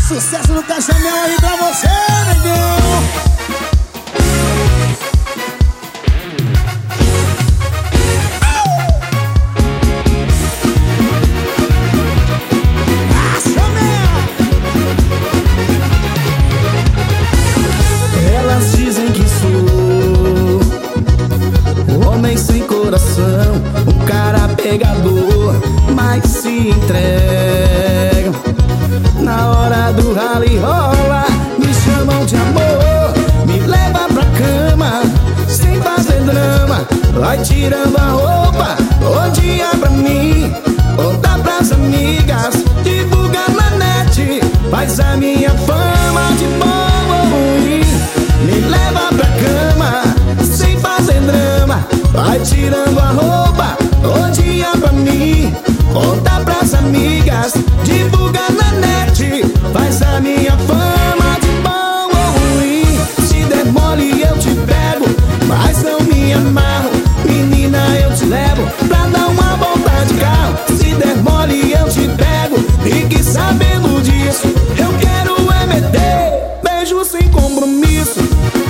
Sucesso no Caixamel aí pra você, negão. Elas dizem que sou um homem sem coração, um cara pegador, mas se entrega. Na hora do rally rola, me chamam de amor, me leva pra cama, sem fazer drama. Vai tirando a roupa, bom dia pra mim, conta pras amigas, divulga na net, faz a minha fama de bom ou ruim. Me leva pra cama, sem fazer drama, vai tirando a roupa, bom dia pra mim, conta pras amigas, divulga na net, faz a minha fama de bom ou ruim. Se der mole eu te pego, mas não me amarro, menina eu te levo pra dar uma volta de carro. Se der mole eu te pego, fique sabendo disso, eu quero é meter beijo sem compromisso.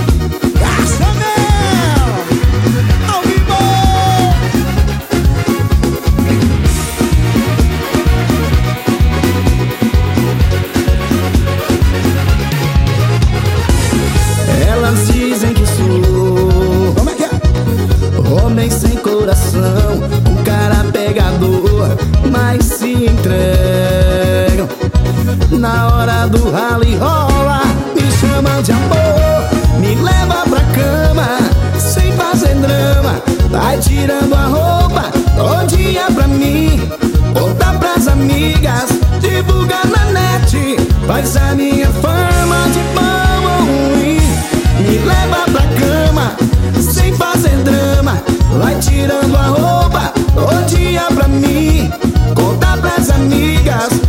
Elas dizem que sou, Como é que é? homem sem coração, um cara pegador, mas se entregam. Na hora do rally rola, me chamam de amor, me leva pra cama, sem fazer drama, vai tirando a roupa, bom dia pra mim, conta pras amigas, divulga na net, faz a minha fama de bom ou ruim. Me leva pra cama, sem fazer drama, vai tirando a roupa, bom dia pra mim, conta pras amigas,